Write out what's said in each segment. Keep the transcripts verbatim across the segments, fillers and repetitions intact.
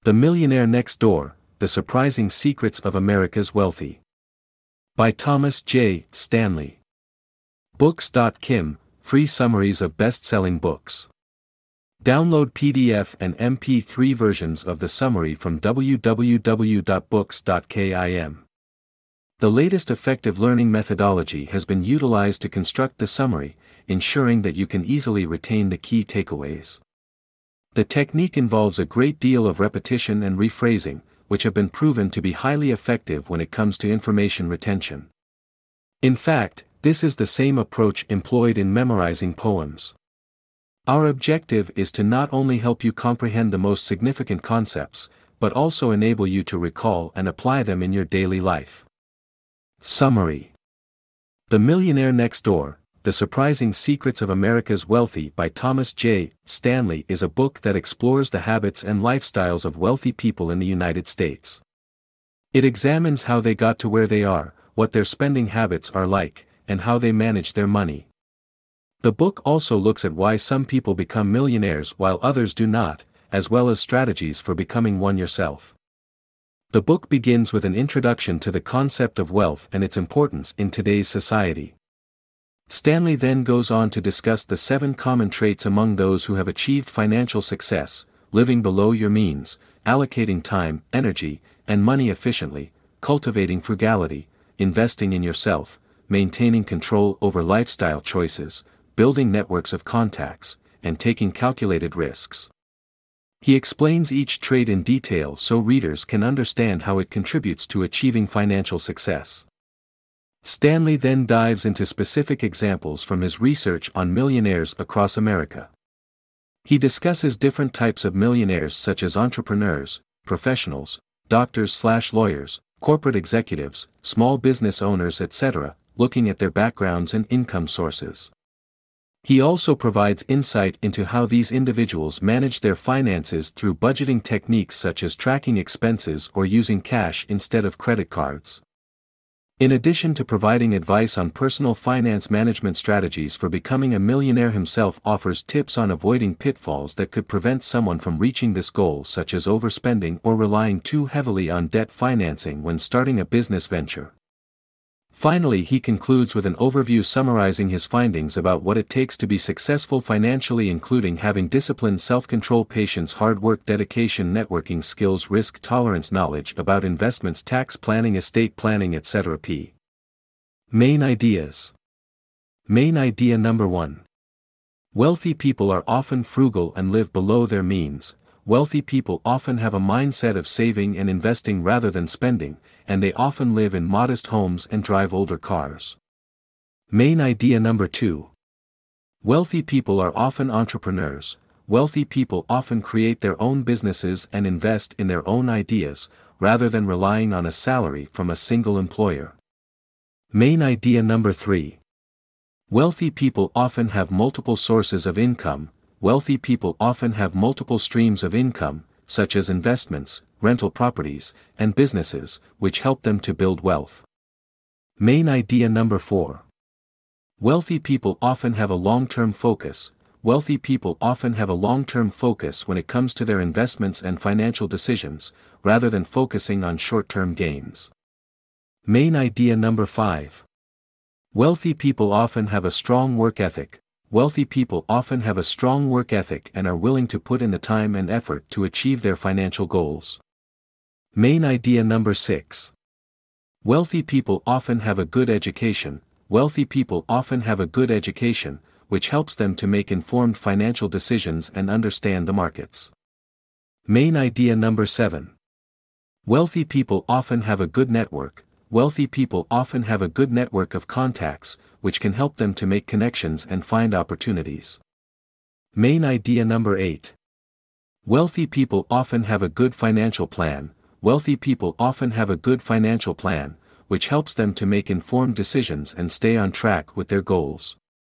The Millionaire Next Door, The Surprising Secrets of America's Wealthy. By Thomas J. Stanley. Books dot com, free summaries of best-selling books. Download P D F and M P three versions of the summary from w w w dot books dot com. The latest effective learning methodology has been utilized to construct the summary, ensuring that you can easily retain the key takeaways. The technique involves a great deal of repetition and rephrasing, which have been proven to be highly effective when it comes to information retention. In fact, this is the same approach employed in memorizing poems. Our objective is to not only help you comprehend the most significant concepts, but also enable you to recall and apply them in your daily life. Summary. The Millionaire Next Door, The Surprising Secrets of America's Wealthy by Thomas J. Stanley is a book that explores the habits and lifestyles of wealthy people in the United States. It examines how they got to where they are, what their spending habits are like, and how they manage their money. The book also looks at why some people become millionaires while others do not, as well as strategies for becoming one yourself. The book begins with an introduction to the concept of wealth and its importance in today's society. Stanley then goes on to discuss the seven common traits among those who have achieved financial success: living below your means, allocating time, energy, and money efficiently, cultivating frugality, investing in yourself, maintaining control over lifestyle choices, building networks of contacts, and taking calculated risks. He explains each trait in detail so readers can understand how it contributes to achieving financial success. Stanley then dives into specific examples from his research on millionaires across America. He discusses different types of millionaires such as entrepreneurs, professionals, doctors/lawyers, corporate executives, small business owners, et cetera, looking at their backgrounds and income sources. He also provides insight into how these individuals manage their finances through budgeting techniques such as tracking expenses or using cash instead of credit cards. In addition to providing advice on personal finance management strategies for becoming a millionaire, himself offers tips on avoiding pitfalls that could prevent someone from reaching this goal, such as overspending or relying too heavily on debt financing when starting a business venture. Finally, he concludes with an overview summarizing his findings about what it takes to be successful financially, including having discipline, self-control, patience, hard work, dedication, networking skills, risk tolerance, knowledge about investments, tax planning, estate planning, et cetera. P. Main ideas. Main idea number one. Wealthy people are often frugal and live below their means. Wealthy people often have a mindset of saving and investing rather than spending, and they often live in modest homes and drive older cars. Main idea number two. Wealthy people are often entrepreneurs. Wealthy people often create their own businesses and invest in their own ideas, rather than relying on a salary from a single employer. Main idea number three. Wealthy people often have multiple sources of income. Wealthy people often have multiple streams of income, such as investments, rental properties, and businesses, which help them to build wealth. Main idea number four. Wealthy people often have a long-term focus. Wealthy people often have a long-term focus when it comes to their investments and financial decisions, rather than focusing on short-term gains. Main idea number five. Wealthy people often have a strong work ethic. Wealthy people often have a strong work ethic and are willing to put in the time and effort to achieve their financial goals. Main idea number six. Wealthy people often have a good education. Wealthy people often have a good education, which helps them to make informed financial decisions and understand the markets. Main idea number seven. Wealthy people often have a good network. Wealthy people often have a good network of contacts, which can help them to make connections and find opportunities. Main idea number eight. Wealthy people often have a good financial plan. Wealthy people often have a good financial plan, which helps them to make informed decisions and stay on track with their goals.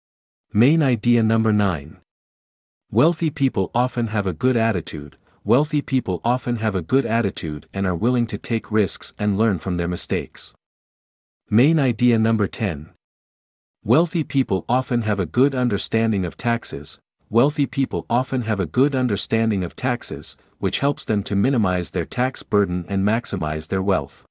Main idea number nine. Wealthy people often have a good attitude. Wealthy people often have a good attitude and are willing to take risks and learn from their mistakes. Main idea number ten. Wealthy people often have a good understanding of taxes. Wealthy people often have a good understanding of taxes, which helps them to minimize their tax burden and maximize their wealth.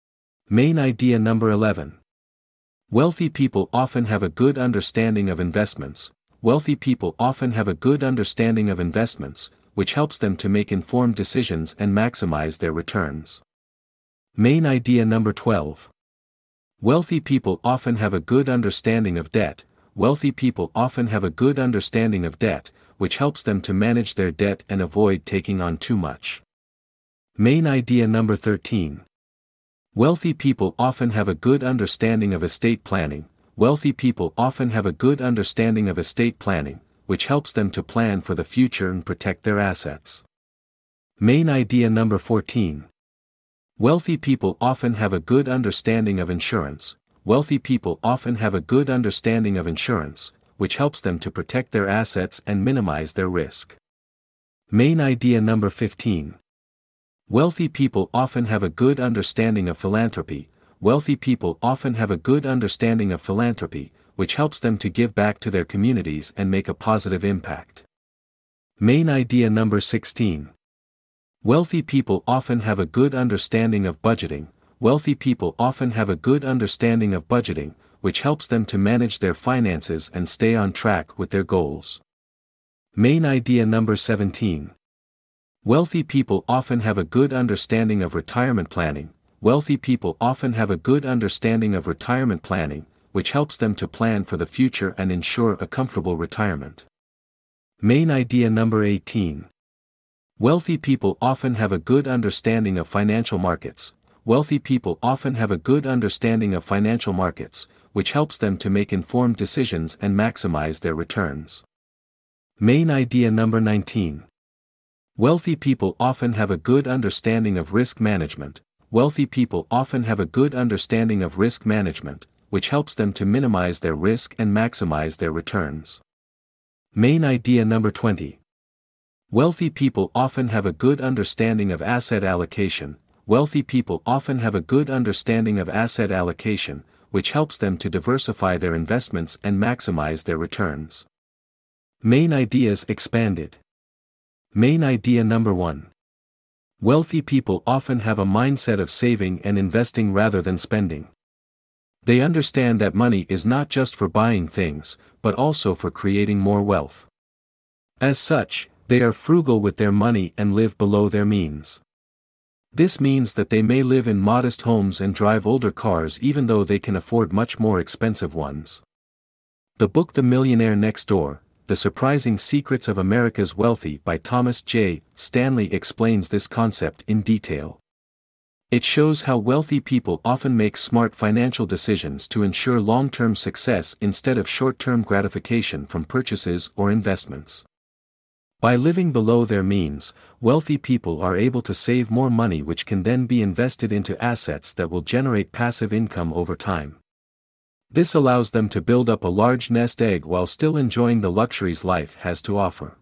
Main idea number eleven. Wealthy people often have a good understanding of investments. Wealthy people often have a good understanding of investments, which helps them to make informed decisions and maximize their returns. Main idea number twelve. Wealthy people often have a good understanding of debt. Wealthy people often have a good understanding of debt, which helps them to manage their debt and avoid taking on too much. Main idea number thirteen. Wealthy people often have a good understanding of estate planning. Wealthy people often have a good understanding of estate planning, which helps them to plan for the future and protect their assets. Main idea number fourteen. Wealthy people often have a good understanding of insurance. Wealthy people often have a good understanding of insurance, which helps them to protect their assets and minimize their risk. Main idea number fifteen. Wealthy people often have a good understanding of philanthropy. Wealthy people often have a good understanding of philanthropy, which helps them to give back to their communities and make a positive impact. Main idea number sixteen. Wealthy people often have a good understanding of budgeting. Wealthy people often have a good understanding of budgeting, which helps them to manage their finances and stay on track with their goals. Main idea number seventeen. Wealthy people often have a good understanding of retirement planning. Wealthy people often have a good understanding of retirement planning, which helps them to plan for the future and ensure a comfortable retirement. Main idea number eighteen. Wealthy people often have a good understanding of financial markets. Wealthy people often have a good understanding of financial markets, which helps them to make informed decisions and maximize their returns. Main idea number nineteen. Wealthy people often have a good understanding of risk management. Wealthy people often have a good understanding of risk management, which helps them to minimize their risk and maximize their returns. Main idea number twenty. Wealthy people often have a good understanding of asset allocation. Wealthy people often have a good understanding of asset allocation, which helps them to diversify their investments and maximize their returns. Main ideas expanded. Main idea number one. Wealthy people often have a mindset of saving and investing rather than spending. They understand that money is not just for buying things, but also for creating more wealth. As such, they are frugal with their money and live below their means. This means that they may live in modest homes and drive older cars even though they can afford much more expensive ones. The book The Millionaire Next Door, The Surprising Secrets of America's Wealthy by Thomas J. Stanley explains this concept in detail. It shows how wealthy people often make smart financial decisions to ensure long-term success instead of short-term gratification from purchases or investments. By living below their means, wealthy people are able to save more money which can then be invested into assets that will generate passive income over time. This allows them to build up a large nest egg while still enjoying the luxuries life has to offer.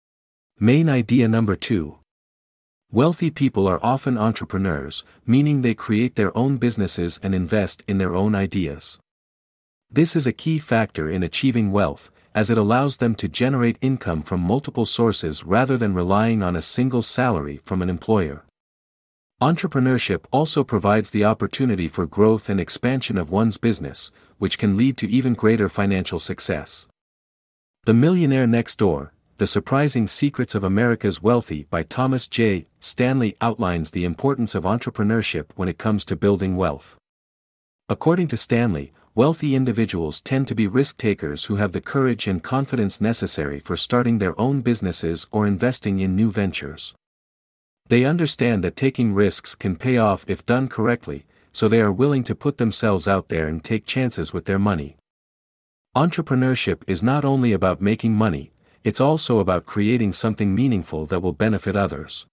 Main idea number two. Wealthy people are often entrepreneurs, meaning they create their own businesses and invest in their own ideas. This is a key factor in achieving wealth, as it allows them to generate income from multiple sources rather than relying on a single salary from an employer. Entrepreneurship also provides the opportunity for growth and expansion of one's business, which can lead to even greater financial success. The Millionaire Next Door, The Surprising Secrets of America's Wealthy by Thomas J. Stanley outlines the importance of entrepreneurship when it comes to building wealth. According to Stanley, wealthy individuals tend to be risk-takers who have the courage and confidence necessary for starting their own businesses or investing in new ventures. They understand that taking risks can pay off if done correctly, so they are willing to put themselves out there and take chances with their money. Entrepreneurship is not only about making money, it's also about creating something meaningful that will benefit others.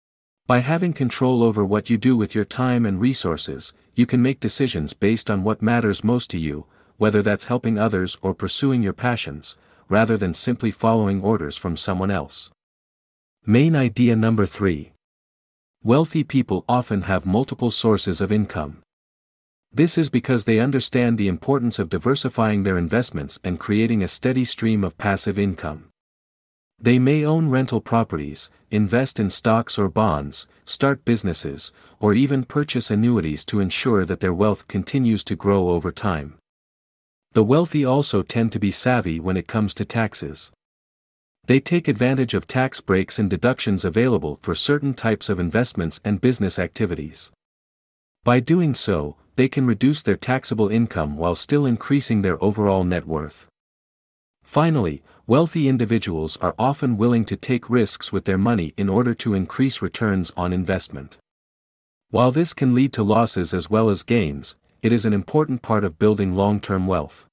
By having control over what you do with your time and resources, you can make decisions based on what matters most to you, whether that's helping others or pursuing your passions, rather than simply following orders from someone else. Main idea number three. Wealthy people often have multiple sources of income. This is because they understand the importance of diversifying their investments and creating a steady stream of passive income. They may own rental properties, invest in stocks or bonds, start businesses, or even purchase annuities to ensure that their wealth continues to grow over time. The wealthy also tend to be savvy when it comes to taxes. They take advantage of tax breaks and deductions available for certain types of investments and business activities. By doing so, they can reduce their taxable income while still increasing their overall net worth. Finally, wealthy individuals are often willing to take risks with their money in order to increase returns on investment. While this can lead to losses as well as gains, it is an important part of building long-term wealth.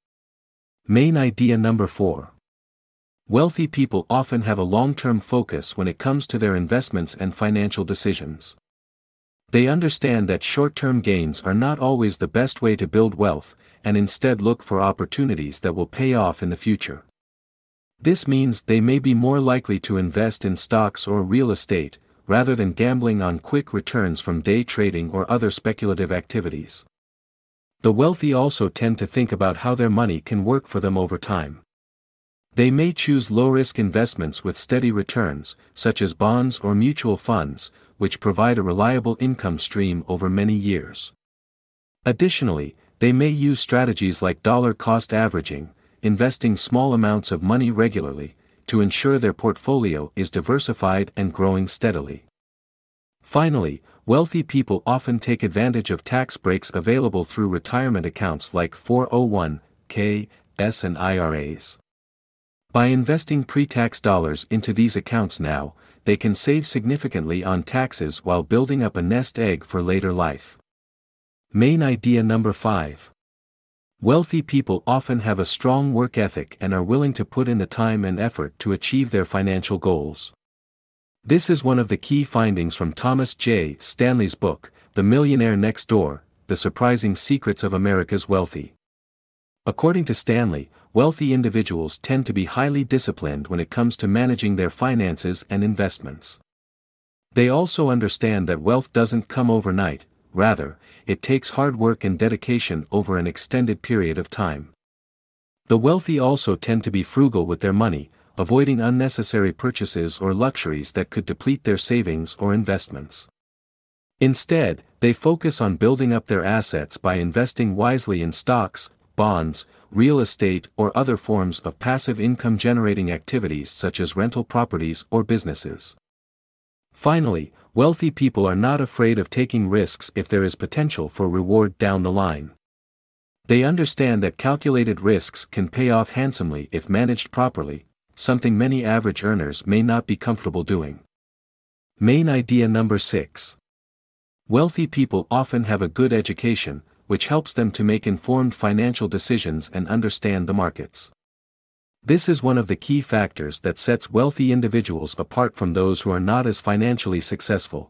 Main idea number four. Wealthy people often have a long-term focus when it comes to their investments and financial decisions. They understand that short-term gains are not always the best way to build wealth, and instead look for opportunities that will pay off in the future. This means they may be more likely to invest in stocks or real estate, rather than gambling on quick returns from day trading or other speculative activities. The wealthy also tend to think about how their money can work for them over time. They may choose low-risk investments with steady returns, such as bonds or mutual funds, which provide a reliable income stream over many years. Additionally, they may use strategies like dollar-cost averaging, investing small amounts of money regularly, to ensure their portfolio is diversified and growing steadily. Finally, wealthy people often take advantage of tax breaks available through retirement accounts like four oh one k s and I R As. By investing pre-tax dollars into these accounts now, they can save significantly on taxes while building up a nest egg for later life. Main idea number five. Wealthy people often have a strong work ethic and are willing to put in the time and effort to achieve their financial goals. This is one of the key findings from Thomas J. Stanley's book, The Millionaire Next Door: The Surprising Secrets of America's Wealthy. According to Stanley, wealthy individuals tend to be highly disciplined when it comes to managing their finances and investments. They also understand that wealth doesn't come overnight, rather, it takes hard work and dedication over an extended period of time. The wealthy also tend to be frugal with their money, avoiding unnecessary purchases or luxuries that could deplete their savings or investments. Instead, they focus on building up their assets by investing wisely in stocks, bonds, real estate or other forms of passive income-generating activities such as rental properties or businesses. Finally, wealthy people are not afraid of taking risks if there is potential for reward down the line. They understand that calculated risks can pay off handsomely if managed properly, something many average earners may not be comfortable doing. Main idea number six. Wealthy people often have a good education, which helps them to make informed financial decisions and understand the markets. This is one of the key factors that sets wealthy individuals apart from those who are not as financially successful.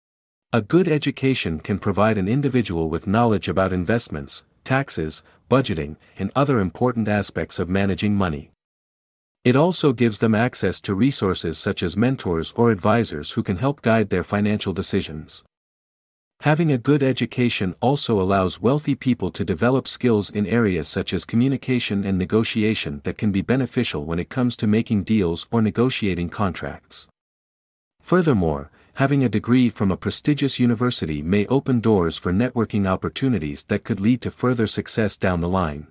A good education can provide an individual with knowledge about investments, taxes, budgeting, and other important aspects of managing money. It also gives them access to resources such as mentors or advisors who can help guide their financial decisions. Having a good education also allows wealthy people to develop skills in areas such as communication and negotiation that can be beneficial when it comes to making deals or negotiating contracts. Furthermore, having a degree from a prestigious university may open doors for networking opportunities that could lead to further success down the line.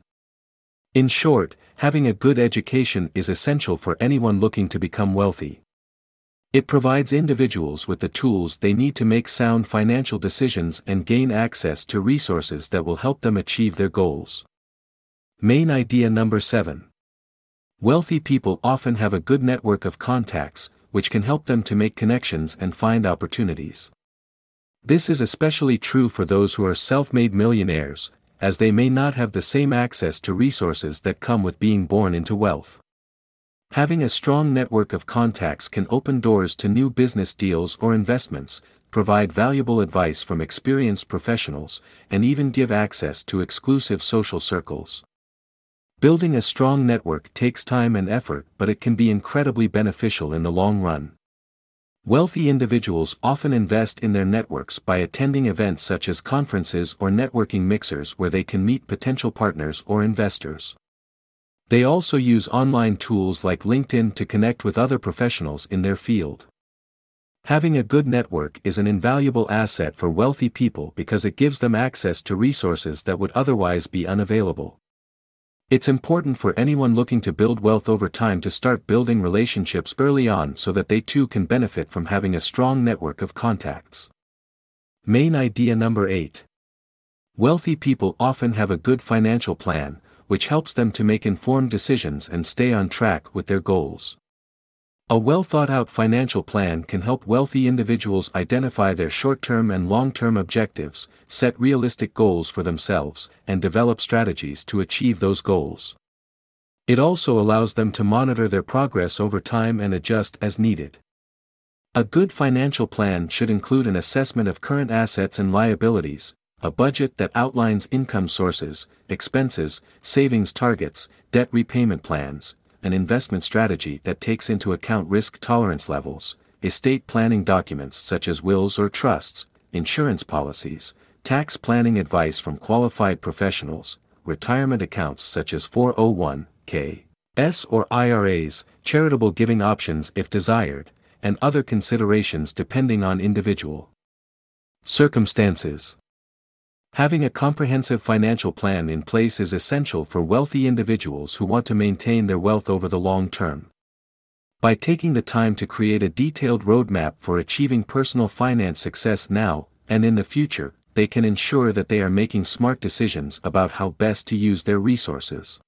In short, having a good education is essential for anyone looking to become wealthy. It provides individuals with the tools they need to make sound financial decisions and gain access to resources that will help them achieve their goals. Main idea number seven. Wealthy people often have a good network of contacts, which can help them to make connections and find opportunities. This is especially true for those who are self-made millionaires, as they may not have the same access to resources that come with being born into wealth. Having a strong network of contacts can open doors to new business deals or investments, provide valuable advice from experienced professionals, and even give access to exclusive social circles. Building a strong network takes time and effort, but it can be incredibly beneficial in the long run. Wealthy individuals often invest in their networks by attending events such as conferences or networking mixers where they can meet potential partners or investors. They also use online tools like LinkedIn to connect with other professionals in their field. Having a good network is an invaluable asset for wealthy people because it gives them access to resources that would otherwise be unavailable. It's important for anyone looking to build wealth over time to start building relationships early on so that they too can benefit from having a strong network of contacts. Main idea number eight. Wealthy people often have a good financial plan, which helps them to make informed decisions and stay on track with their goals. A well-thought-out financial plan can help wealthy individuals identify their short-term and long-term objectives, set realistic goals for themselves, and develop strategies to achieve those goals. It also allows them to monitor their progress over time and adjust as needed. A good financial plan should include an assessment of current assets and liabilities, a budget that outlines income sources, expenses, savings targets, debt repayment plans, an investment strategy that takes into account risk tolerance levels, estate planning documents such as wills or trusts, insurance policies, tax planning advice from qualified professionals, retirement accounts such as four oh one k s or I R As, charitable giving options if desired, and other considerations depending on individual circumstances. Having a comprehensive financial plan in place is essential for wealthy individuals who want to maintain their wealth over the long term. By taking the time to create a detailed roadmap for achieving personal finance success now and in the future, they can ensure that they are making smart decisions about how best to use their resources.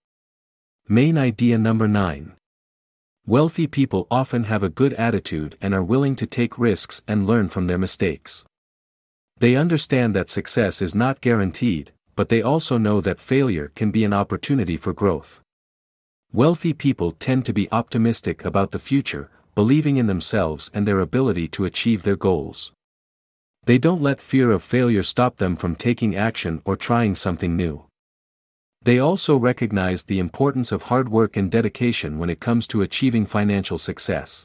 Main idea number nine. Wealthy people often have a good attitude and are willing to take risks and learn from their mistakes. They understand that success is not guaranteed, but they also know that failure can be an opportunity for growth. Wealthy people tend to be optimistic about the future, believing in themselves and their ability to achieve their goals. They don't let fear of failure stop them from taking action or trying something new. They also recognize the importance of hard work and dedication when it comes to achieving financial success.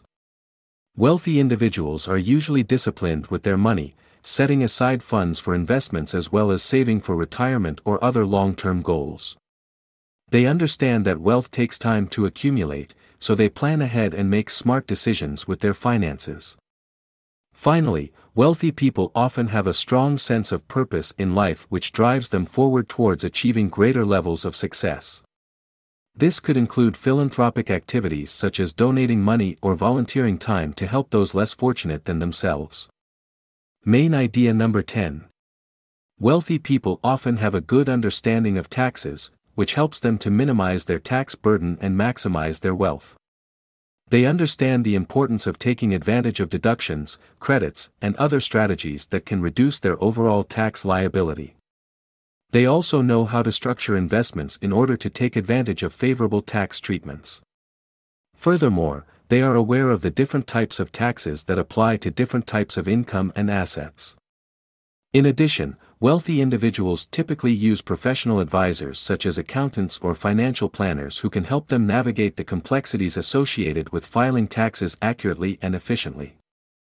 Wealthy individuals are usually disciplined with their money, setting aside funds for investments as well as saving for retirement or other long-term goals. They understand that wealth takes time to accumulate, so they plan ahead and make smart decisions with their finances. Finally, wealthy people often have a strong sense of purpose in life which drives them forward towards achieving greater levels of success. This could include philanthropic activities such as donating money or volunteering time to help those less fortunate than themselves. Main idea number ten. Wealthy people often have a good understanding of taxes, which helps them to minimize their tax burden and maximize their wealth. They understand the importance of taking advantage of deductions, credits, and other strategies that can reduce their overall tax liability. They also know how to structure investments in order to take advantage of favorable tax treatments. Furthermore, they are aware of the different types of taxes that apply to different types of income and assets. In addition, wealthy individuals typically use professional advisors such as accountants or financial planners who can help them navigate the complexities associated with filing taxes accurately and efficiently.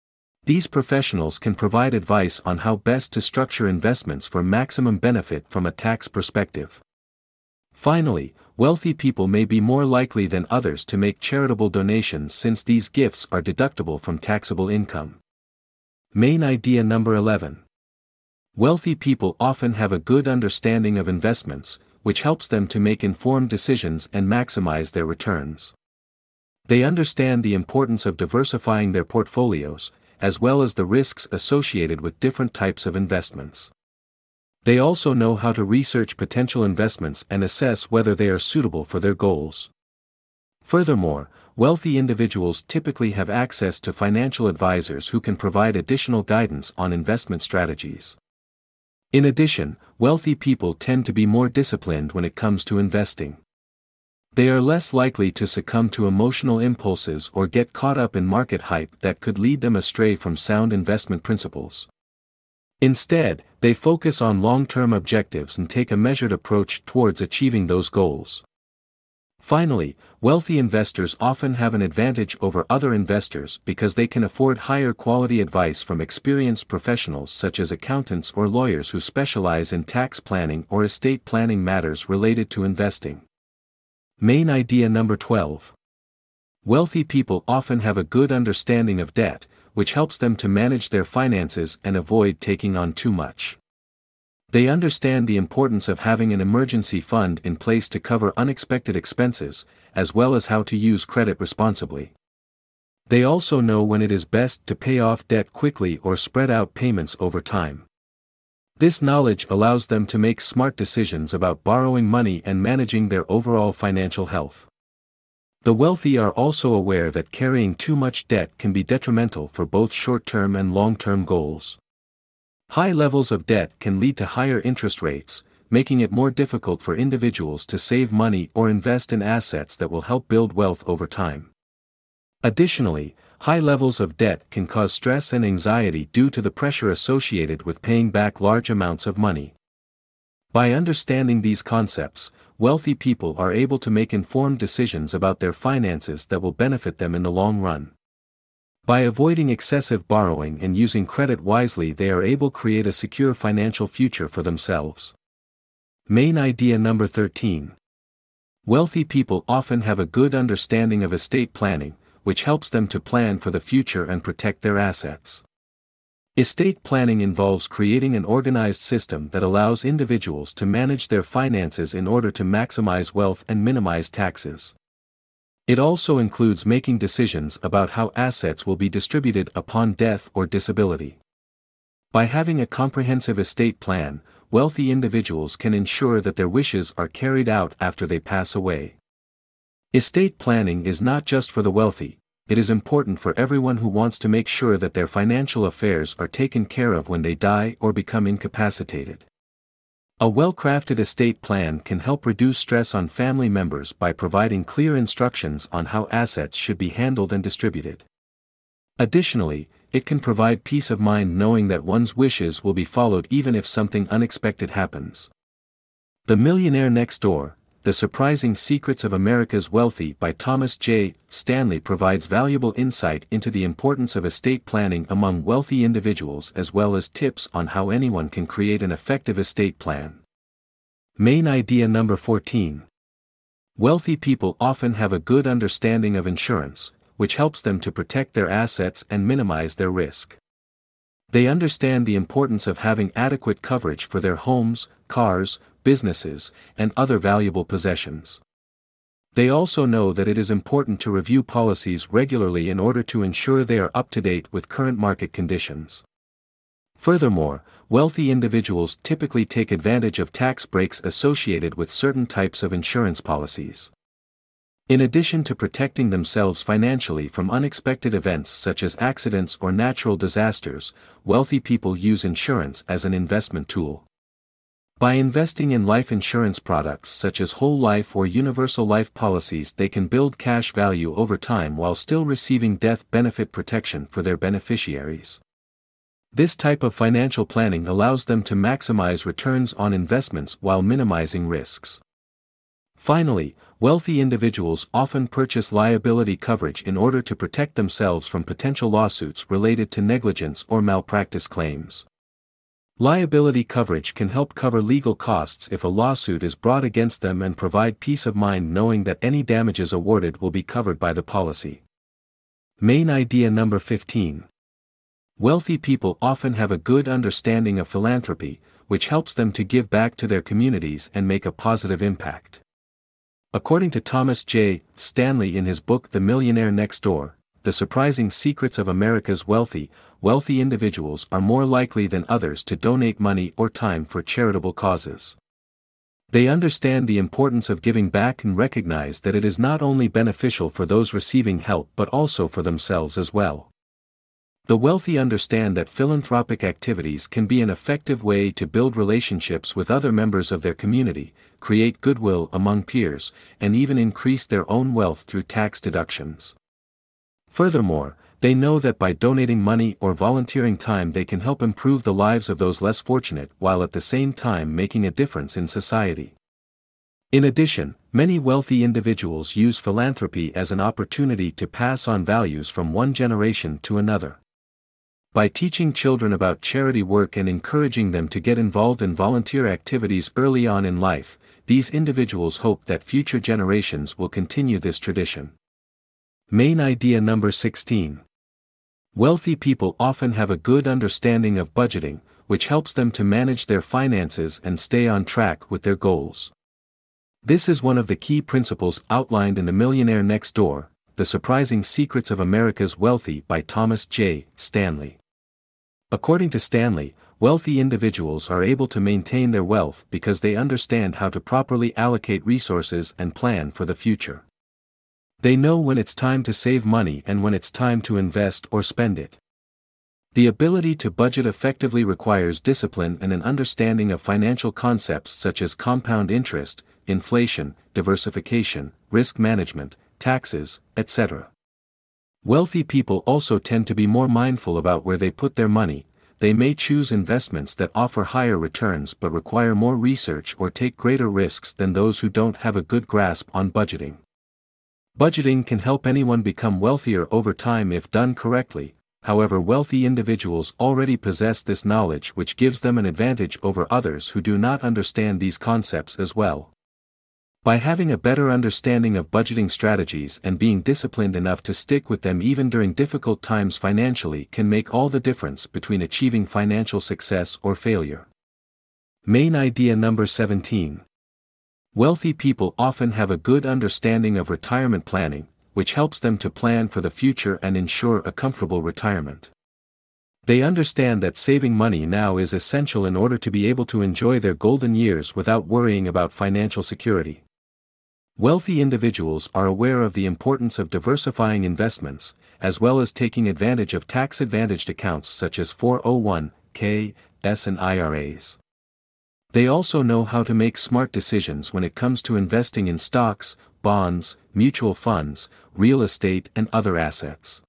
These professionals can provide advice on how best to structure investments for maximum benefit from a tax perspective. Finally, wealthy people may be more likely than others to make charitable donations since these gifts are deductible from taxable income. Main idea number eleven. Wealthy people often have a good understanding of investments, which helps them to make informed decisions and maximize their returns. They understand the importance of diversifying their portfolios, as well as the risks associated with different types of investments. They also know how to research potential investments and assess whether they are suitable for their goals. Furthermore, wealthy individuals typically have access to financial advisors who can provide additional guidance on investment strategies. In addition, wealthy people tend to be more disciplined when it comes to investing. They are less likely to succumb to emotional impulses or get caught up in market hype that could lead them astray from sound investment principles. Instead, they focus on long-term objectives and take a measured approach towards achieving those goals. Finally, wealthy investors often have an advantage over other investors because they can afford higher quality advice from experienced professionals such as accountants or lawyers who specialize in tax planning or estate planning matters related to investing. Main idea number twelve. Wealthy people often have a good understanding of debt, which helps them to manage their finances and avoid taking on too much. They understand the importance of having an emergency fund in place to cover unexpected expenses, as well as how to use credit responsibly. They also know when it is best to pay off debt quickly or spread out payments over time. This knowledge allows them to make smart decisions about borrowing money and managing their overall financial health. The wealthy are also aware that carrying too much debt can be detrimental for both short-term and long-term goals. High levels of debt can lead to higher interest rates, making it more difficult for individuals to save money or invest in assets that will help build wealth over time. Additionally, high levels of debt can cause stress and anxiety due to the pressure associated with paying back large amounts of money. By understanding these concepts, wealthy people are able to make informed decisions about their finances that will benefit them in the long run. By avoiding excessive borrowing and using credit wisely, they are able to create a secure financial future for themselves. Main idea number thirteen. Wealthy people often have a good understanding of estate planning, which helps them to plan for the future and protect their assets. Estate planning involves creating an organized system that allows individuals to manage their finances in order to maximize wealth and minimize taxes. It also includes making decisions about how assets will be distributed upon death or disability. By having a comprehensive estate plan, wealthy individuals can ensure that their wishes are carried out after they pass away. Estate planning is not just for the wealthy, it is important for everyone who wants to make sure that their financial affairs are taken care of when they die or become incapacitated. A well-crafted estate plan can help reduce stress on family members by providing clear instructions on how assets should be handled and distributed. Additionally, it can provide peace of mind knowing that one's wishes will be followed even if something unexpected happens. The Millionaire Next Door: The Surprising Secrets of America's Wealthy by Thomas J. Stanley provides valuable insight into the importance of estate planning among wealthy individuals as well as tips on how anyone can create an effective estate plan. Main idea number fourteen. Wealthy people often have a good understanding of insurance, which helps them to protect their assets and minimize their risk. They understand the importance of having adequate coverage for their homes, cars, businesses, and other valuable possessions. They also know that it is important to review policies regularly in order to ensure they are up to date with current market conditions. Furthermore, wealthy individuals typically take advantage of tax breaks associated with certain types of insurance policies. In addition to protecting themselves financially from unexpected events such as accidents or natural disasters, wealthy people use insurance as an investment tool. By investing in life insurance products such as whole life or universal life policies, they can build cash value over time while still receiving death benefit protection for their beneficiaries. This type of financial planning allows them to maximize returns on investments while minimizing risks. Finally, wealthy individuals often purchase liability coverage in order to protect themselves from potential lawsuits related to negligence or malpractice claims. Liability coverage can help cover legal costs if a lawsuit is brought against them and provide peace of mind knowing that any damages awarded will be covered by the policy. Main idea number fifteen. Wealthy people often have a good understanding of philanthropy, which helps them to give back to their communities and make a positive impact. According to Thomas J. Stanley in his book The Millionaire Next Door: The Surprising Secrets of America's Wealthy, wealthy individuals are more likely than others to donate money or time for charitable causes. They understand the importance of giving back and recognize that it is not only beneficial for those receiving help but also for themselves as well. The wealthy understand that philanthropic activities can be an effective way to build relationships with other members of their community, create goodwill among peers, and even increase their own wealth through tax deductions. Furthermore, they know that by donating money or volunteering time they can help improve the lives of those less fortunate while at the same time making a difference in society. In addition, many wealthy individuals use philanthropy as an opportunity to pass on values from one generation to another. By teaching children about charity work and encouraging them to get involved in volunteer activities early on in life, these individuals hope that future generations will continue this tradition. Main idea number sixteen. Wealthy people often have a good understanding of budgeting, which helps them to manage their finances and stay on track with their goals. This is one of the key principles outlined in The Millionaire Next Door, The Surprising Secrets of America's Wealthy by Thomas J. Stanley. According to Stanley, wealthy individuals are able to maintain their wealth because they understand how to properly allocate resources and plan for the future. They know when it's time to save money and when it's time to invest or spend it. The ability to budget effectively requires discipline and an understanding of financial concepts such as compound interest, inflation, diversification, risk management, taxes, et cetera. Wealthy people also tend to be more mindful about where they put their money. They may choose investments that offer higher returns but require more research or take greater risks than those who don't have a good grasp on budgeting. Budgeting can help anyone become wealthier over time if done correctly. However, wealthy individuals already possess this knowledge, which gives them an advantage over others who do not understand these concepts as well. By having a better understanding of budgeting strategies and being disciplined enough to stick with them even during difficult times financially can make all the difference between achieving financial success or failure. Main idea number seventeen. Wealthy people often have a good understanding of retirement planning, which helps them to plan for the future and ensure a comfortable retirement. They understand that saving money now is essential in order to be able to enjoy their golden years without worrying about financial security. Wealthy individuals are aware of the importance of diversifying investments, as well as taking advantage of tax-advantaged accounts such as four oh one k s and I R As. They also know how to make smart decisions when it comes to investing in stocks, bonds, mutual funds, real estate and other assets.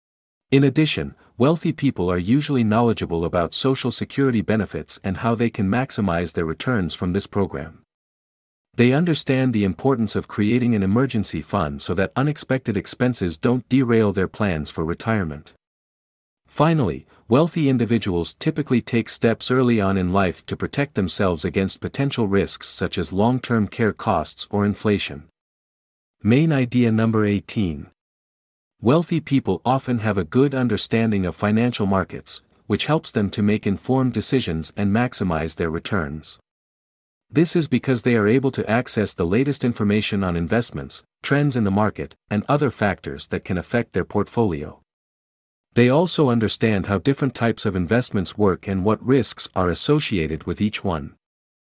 In addition, wealthy people are usually knowledgeable about Social Security benefits and how they can maximize their returns from this program. They understand the importance of creating an emergency fund so that unexpected expenses don't derail their plans for retirement. Finally, wealthy individuals typically take steps early on in life to protect themselves against potential risks such as long-term care costs or inflation. Main idea number eighteen. Wealthy people often have a good understanding of financial markets, which helps them to make informed decisions and maximize their returns. This is because they are able to access the latest information on investments, trends in the market, and other factors that can affect their portfolio. They also understand how different types of investments work and what risks are associated with each one.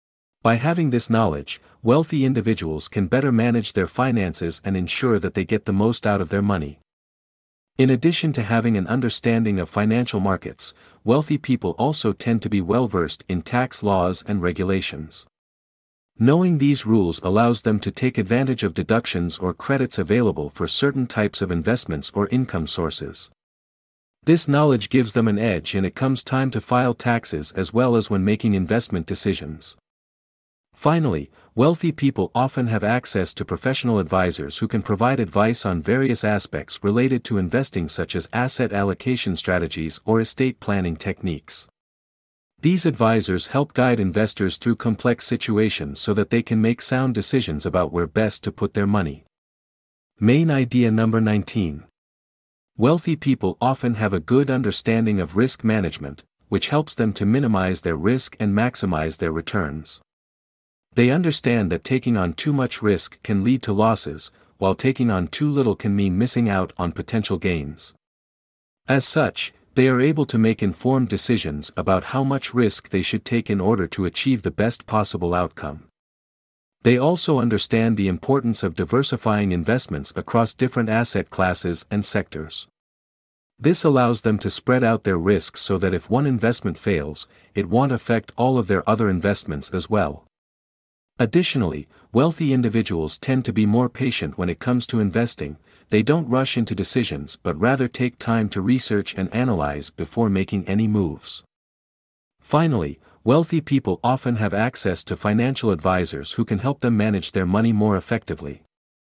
By having this knowledge, wealthy individuals can better manage their finances and ensure that they get the most out of their money. In addition to having an understanding of financial markets, wealthy people also tend to be well-versed in tax laws and regulations. Knowing these rules allows them to take advantage of deductions or credits available for certain types of investments or income sources. This knowledge gives them an edge when it comes time to file taxes as well as when making investment decisions. Finally, wealthy people often have access to professional advisors who can provide advice on various aspects related to investing such as asset allocation strategies or estate planning techniques. These advisors help guide investors through complex situations so that they can make sound decisions about where best to put their money. Main idea number nineteen. Wealthy people often have a good understanding of risk management, which helps them to minimize their risk and maximize their returns. They understand that taking on too much risk can lead to losses, while taking on too little can mean missing out on potential gains. As such, they are able to make informed decisions about how much risk they should take in order to achieve the best possible outcome. They also understand the importance of diversifying investments across different asset classes and sectors. This allows them to spread out their risks so that if one investment fails, it won't affect all of their other investments as well. Additionally, wealthy individuals tend to be more patient when it comes to investing. They don't rush into decisions but rather take time to research and analyze before making any moves. Finally, wealthy people often have access to financial advisors who can help them manage their money more effectively.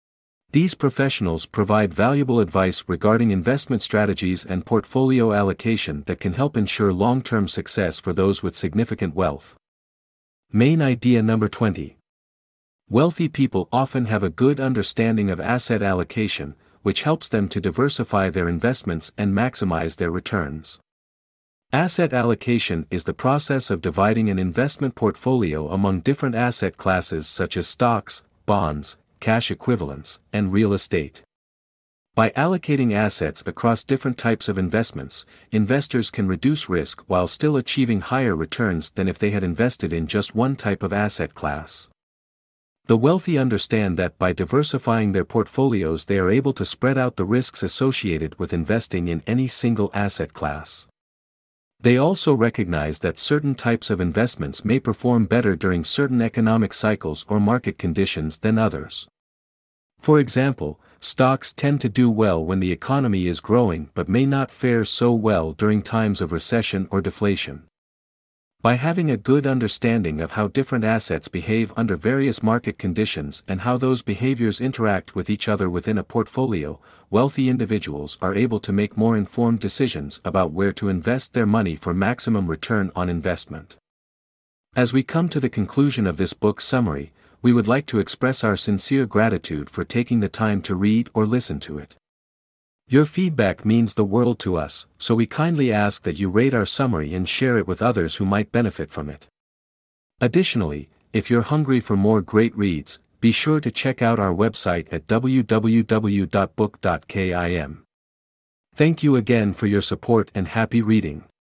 These professionals provide valuable advice regarding investment strategies and portfolio allocation that can help ensure long-term success for those with significant wealth. Main idea number twenty. Wealthy people often have a good understanding of asset allocation, which helps them to diversify their investments and maximize their returns. Asset allocation is the process of dividing an investment portfolio among different asset classes such as stocks, bonds, cash equivalents, and real estate. By allocating assets across different types of investments, investors can reduce risk while still achieving higher returns than if they had invested in just one type of asset class. The wealthy understand that by diversifying their portfolios they are able to spread out the risks associated with investing in any single asset class. They also recognize that certain types of investments may perform better during certain economic cycles or market conditions than others. For example, stocks tend to do well when the economy is growing but may not fare so well during times of recession or deflation. By having a good understanding of how different assets behave under various market conditions and how those behaviors interact with each other within a portfolio, wealthy individuals are able to make more informed decisions about where to invest their money for maximum return on investment. As we come to the conclusion of this book summary, we would like to express our sincere gratitude for taking the time to read or listen to it. Your feedback means the world to us, so we kindly ask that you rate our summary and share it with others who might benefit from it. Additionally, if you're hungry for more great reads, be sure to check out our website at w w w dot book dot kim. Thank you again for your support and happy reading.